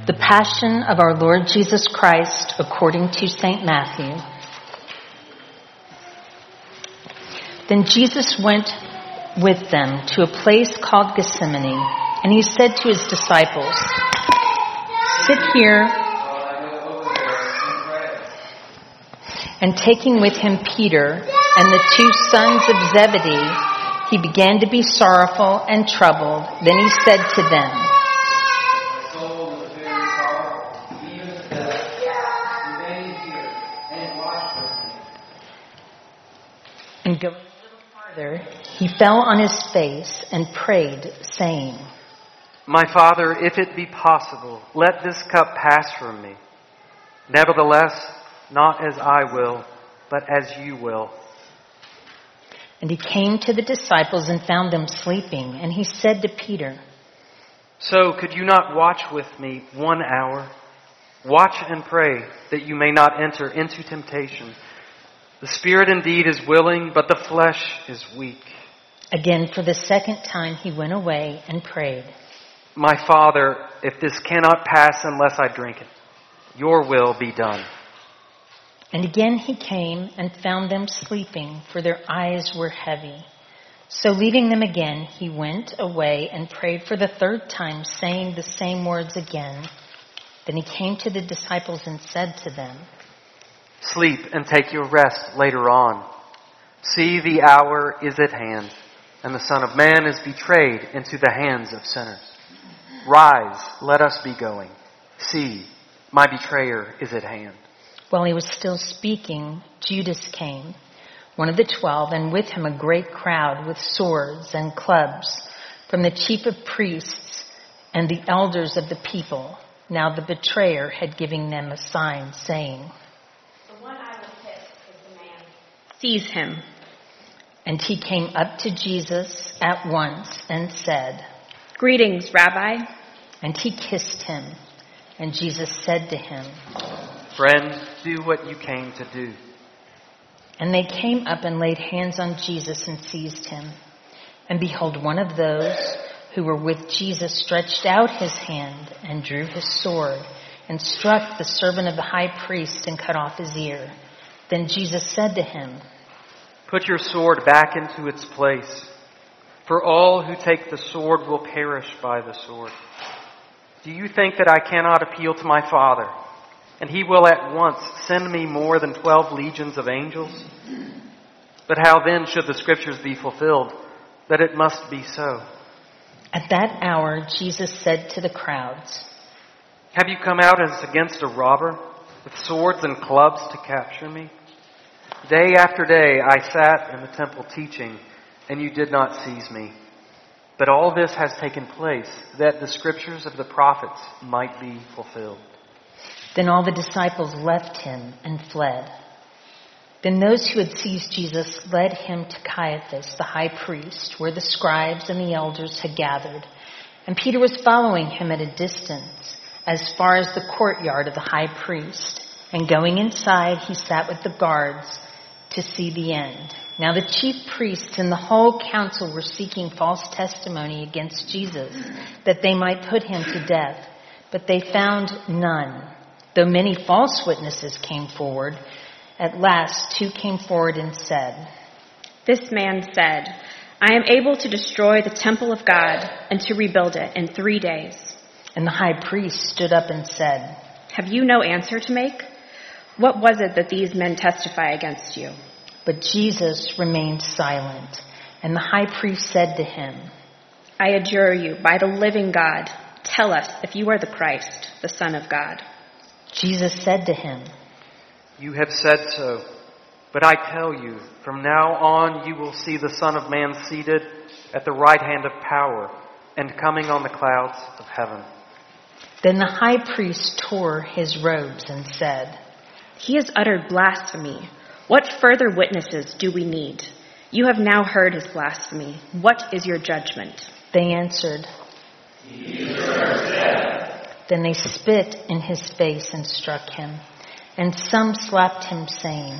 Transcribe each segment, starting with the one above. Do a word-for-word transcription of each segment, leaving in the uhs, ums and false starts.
The Passion of our Lord Jesus Christ according to Saint Matthew. Then Jesus went with them to a place called Gethsemane, and he said to his disciples, "Sit here." And taking with him Peter and the two sons of Zebedee, he began to be sorrowful and troubled. Then he said to them, and going a little farther, he fell on his face and prayed, saying, "My Father, if it be possible, let this cup pass from me. Nevertheless, not as I will, but as you will." And he came to the disciples and found them sleeping. And he said to Peter, "So could you not watch with me one hour? Watch and pray that you may not enter into temptation. The spirit indeed is willing, but the flesh is weak." Again, for the second time, he went away and prayed, "My Father, if this cannot pass unless I drink it, your will be done." And again he came and found them sleeping, for their eyes were heavy. So leaving them again, he went away and prayed for the third time, saying the same words again. Then he came to the disciples and said to them, "Sleep and take your rest later on. See, the hour is at hand, and the Son of Man is betrayed into the hands of sinners. Rise, let us be going. See, my betrayer is at hand." While he was still speaking, Judas came, one of the twelve, and with him a great crowd with swords and clubs from the chief of priests and the elders of the people. Now the betrayer had given them a sign, saying, "The one I will kiss is the man. Seize him." And he came up to Jesus at once and said, "Greetings, Rabbi." And he kissed him. And Jesus said to him, "Friend, do what you came to do." And they came up and laid hands on Jesus and seized him. And behold, one of those who were with Jesus stretched out his hand and drew his sword and struck the servant of the high priest and cut off his ear. Then Jesus said to him, "Put your sword back into its place, for all who take the sword will perish by the sword. Do you think that I cannot appeal to my Father, and he will at once send me more than twelve legions of angels? But how then should the scriptures be fulfilled, that it must be so?" At that hour Jesus said to the crowds, "Have you come out as against a robber, with swords and clubs to capture me? Day after day I sat in the temple teaching, and you did not seize me. But all this has taken place, that the scriptures of the prophets might be fulfilled." Then all the disciples left him and fled. Then those who had seized Jesus led him to Caiaphas, the high priest, where the scribes and the elders had gathered. And Peter was following him at a distance, as far as the courtyard of the high priest. And going inside, he sat with the guards to see the end. Now the chief priests and the whole council were seeking false testimony against Jesus, that they might put him to death. But they found none. Though many false witnesses came forward, at last two came forward and said, "This man said, 'I am able to destroy the temple of God and to rebuild it in three days.'" And the high priest stood up and said, "Have you no answer to make? What was it that these men testify against you?" But Jesus remained silent. And the high priest said to him, "I adjure you, by the living God, tell us if you are the Christ, the Son of God." Jesus said to him, "You have said so, but I tell you, from now on you will see the Son of Man seated at the right hand of power and coming on the clouds of heaven." Then the high priest tore his robes and said, "He has uttered blasphemy. What further witnesses do we need? You have now heard his blasphemy. What is your judgment?" They answered, "He deserves death." Then they spit in his face and struck him. And some slapped him, saying,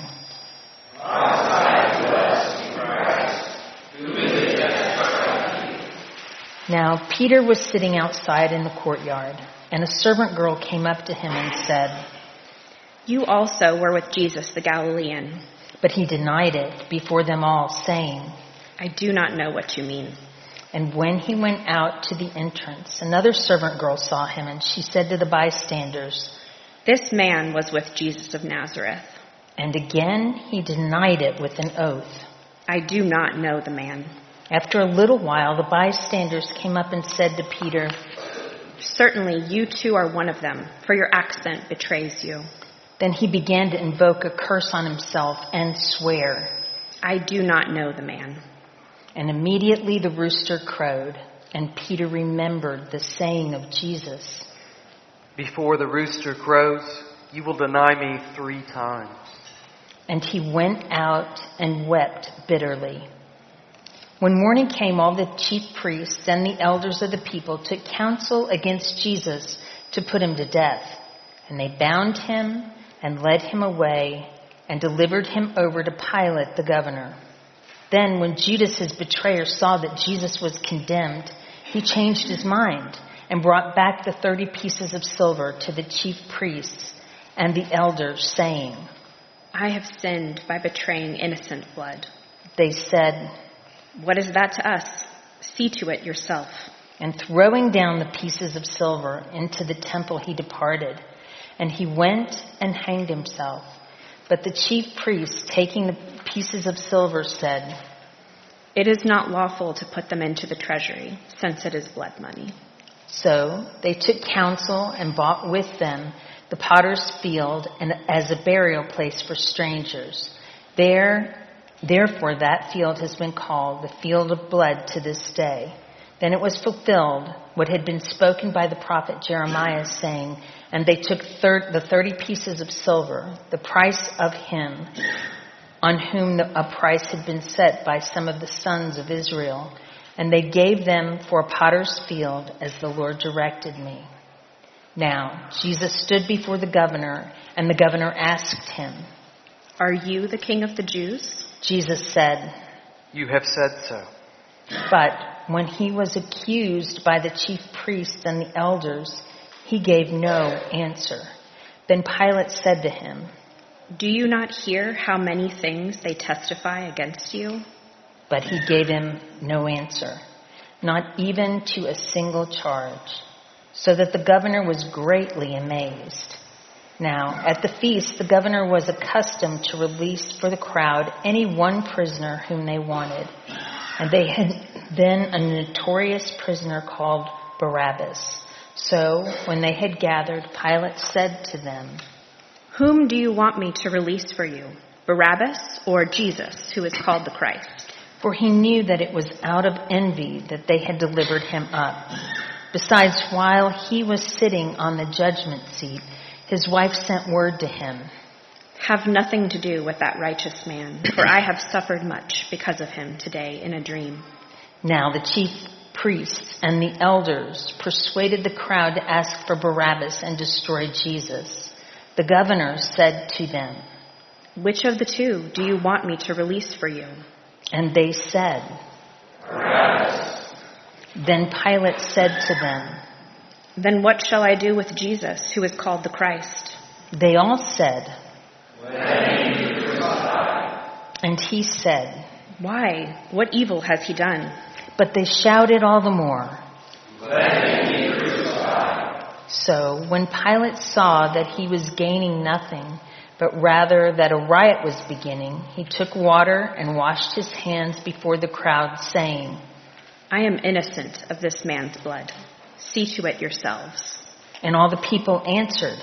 "Prophesy to us, Christ, who is it that struck you?" Now Peter was sitting outside in the courtyard. And a servant girl came up to him and said, "You also were with Jesus the Galilean." But he denied it before them all, saying, "I do not know what you mean." And when he went out to the entrance, another servant girl saw him, and she said to the bystanders, "This man was with Jesus of Nazareth." And again he denied it with an oath. "I do not know the man." After a little while, the bystanders came up and said to Peter, "Certainly you too are one of them, for your accent betrays you." Then he began to invoke a curse on himself and swear. "I do not know the man." And immediately the rooster crowed, and Peter remembered the saying of Jesus, Before the rooster crows, you will deny me three times. And he went out and wept bitterly. When morning came, all the chief priests and the elders of the people took counsel against Jesus to put him to death. And they bound him and led him away and delivered him over to Pilate the governor. Then when Judas his betrayer saw that Jesus was condemned, he changed his mind and brought back the thirty pieces of silver to the chief priests and the elders, saying, "I have sinned by betraying innocent blood." They said, "What is that to us? See to it yourself." And throwing down the pieces of silver into the temple, he departed. And he went and hanged himself. But the chief priests, taking the pieces of silver, said, "It is not lawful to put them into the treasury, since it is blood money." So they took counsel and bought with them the potter's field and as a burial place for strangers. There, therefore, that field has been called the field of blood to this day. Then it was fulfilled what had been spoken by the prophet Jeremiah, saying, And they took thir- the thirty pieces of silver, the price of him on whom the, a price had been set by some of the sons of Israel, and they gave them for a potter's field as the Lord directed me. Now Jesus stood before the governor, and the governor asked him, "Are you the king of the Jews?" Jesus said, You have said so. But when he was accused by the chief priests and the elders, he gave no answer. Then Pilate said to him, "Do you not hear how many things they testify against you?" But he gave him no answer, not even to a single charge, so that the governor was greatly amazed. Now, at the feast, the governor was accustomed to release for the crowd any one prisoner whom they wanted. And they had then a notorious prisoner called Barabbas. So, when they had gathered, Pilate said to them, "Whom do you want me to release for you, Barabbas or Jesus, who is called the Christ?" For he knew that it was out of envy that they had delivered him up. Besides, while he was sitting on the judgment seat, his wife sent word to him, "Have nothing to do with that righteous man, for I have suffered much because of him today in a dream." Now the chief priests and the elders persuaded the crowd to ask for Barabbas and destroy Jesus. The governor said to them, "Which of the two do you want me to release for you?" And they said, Barabbas. Then Pilate said to them, "Then what shall I do with Jesus, who is called the Christ?" They all said, Let him be crucified. and he said, "Why? What evil has he done?" But they shouted all the more. Let him be crucified. So when Pilate saw that he was gaining nothing, but rather that a riot was beginning, he took water and washed his hands before the crowd, saying, "I am innocent of this man's blood. See to it yourselves." And all the people answered,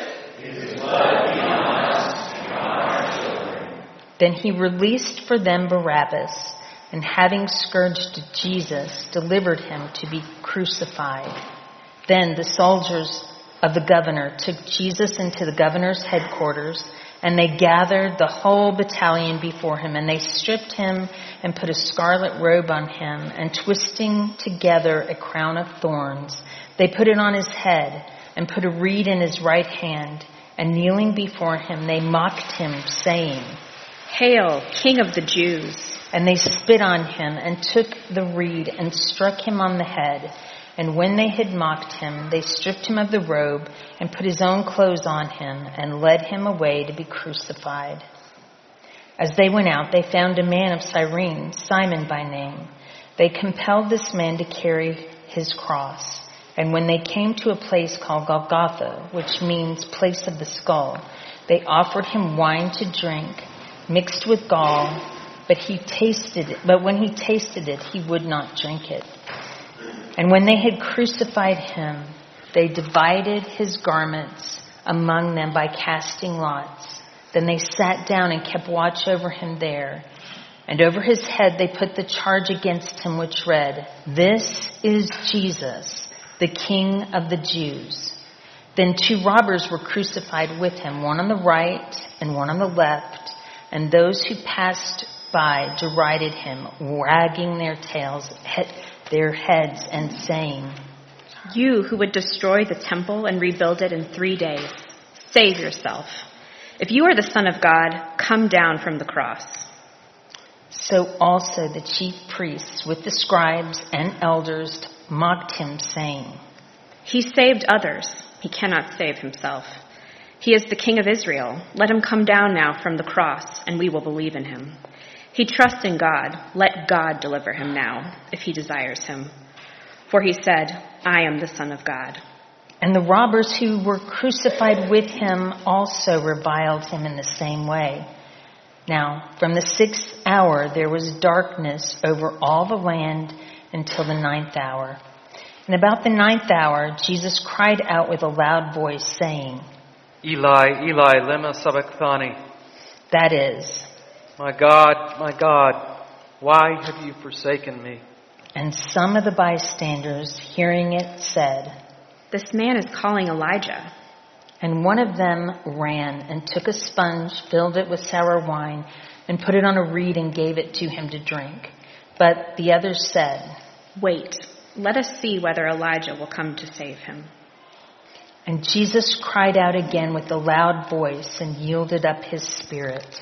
His blood be on us and on our children. Then he released for them Barabbas, and having scourged Jesus, delivered him to be crucified. Then the soldiers of the governor took Jesus into the governor's headquarters, and they gathered the whole battalion before him, and they stripped him and put a scarlet robe on him, and twisting together a crown of thorns, they put it on his head and put a reed in his right hand, and kneeling before him, they mocked him, saying, "Hail, King of the Jews!" And they spit on him and took the reed and struck him on the head. And when they had mocked him, they stripped him of the robe and put his own clothes on him and led him away to be crucified. As they went out, they found a man of Cyrene, Simon by name. They compelled this man to carry his cross. And when they came to a place called Golgotha, which means place of the skull, they offered him wine to drink, mixed with gall, but he tasted it. But when he tasted it, he would not drink it. And when they had crucified him, they divided his garments among them by casting lots. Then they sat down and kept watch over him there. And over his head they put the charge against him, which read, "This is Jesus, the King of the Jews." Then two robbers were crucified with him, one on the right and one on the left. And those who passed by derided him, wagging their tails, their heads, and saying, "You who would destroy the temple and rebuild it in three days, save yourself. If you are the Son of God, come down from the cross." So also the chief priests with the scribes and elders mocked him, saying, "He saved others. He cannot save himself. He is the King of Israel. Let him come down now from the cross, and we will believe in him. He trusts in God. Let God deliver him now, if he desires him. For he said, 'I am the Son of God.'" And the robbers who were crucified with him also reviled him in the same way. Now, from the sixth hour there was darkness over all the land until the ninth hour. And about the ninth hour, Jesus cried out with a loud voice, saying, "Eli, Eli, lema sabachthani." That is, "My God, my God, why have you forsaken me?" and some of the bystanders, hearing it, said, "This man is calling Elijah." And one of them ran and took a sponge, filled it with sour wine, and put it on a reed and gave it to him to drink. But the others said, "Wait, let us see whether Elijah will come to save him." And Jesus cried out again with a loud voice and yielded up his spirit.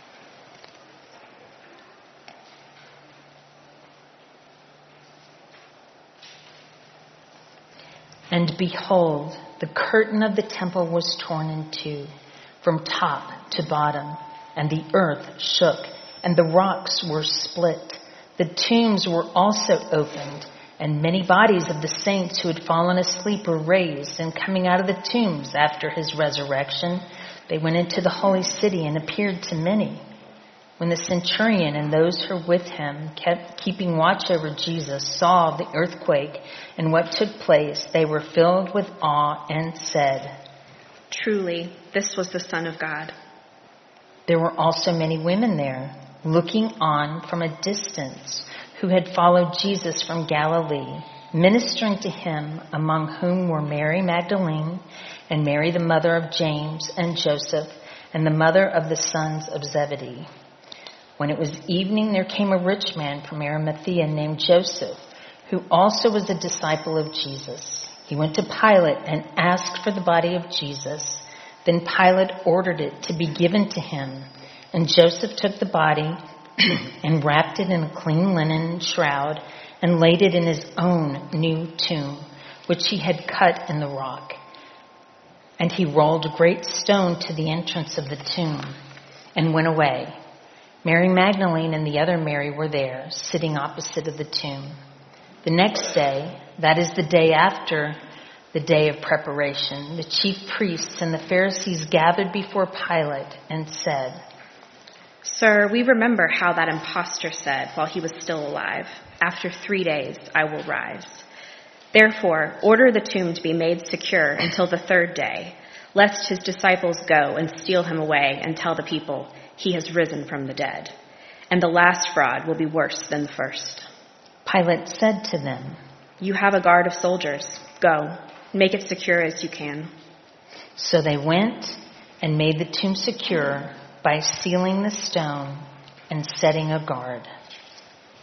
And behold, the curtain of the temple was torn in two, from top to bottom, and the earth shook, and the rocks were split. The tombs were also opened, and many bodies of the saints who had fallen asleep were raised, and coming out of the tombs after his resurrection, they went into the holy city and appeared to many. When the centurion and those who were with him, kept keeping watch over Jesus, saw the earthquake and what took place, they were filled with awe and said, "Truly, this was the Son of God." There were also many women there, looking on from a distance, who had followed Jesus from Galilee, ministering to him, among whom were Mary Magdalene and Mary the mother of James and Joseph and the mother of the sons of Zebedee. When it was evening, there came a rich man from Arimathea named Joseph, who also was a disciple of Jesus. He went to Pilate and asked for the body of Jesus. Then Pilate ordered it to be given to him. And Joseph took the body and wrapped it in a clean linen shroud and laid it in his own new tomb, which he had cut in the rock. And he rolled a great stone to the entrance of the tomb and went away. Mary Magdalene and the other Mary were there, sitting opposite of the tomb. The next day, that is the day after the day of preparation, the chief priests and the Pharisees gathered before Pilate and said, "Sir, we remember how that impostor said while he was still alive, 'After three days I will rise.' Therefore, order the tomb to be made secure until the third day, lest his disciples go and steal him away and tell the people, 'He has risen from the dead.' And the last fraud will be worse than the first." Pilate said to them, "You have a guard of soldiers. Go, make it secure as you can." So they went and made the tomb secure by sealing the stone and setting a guard.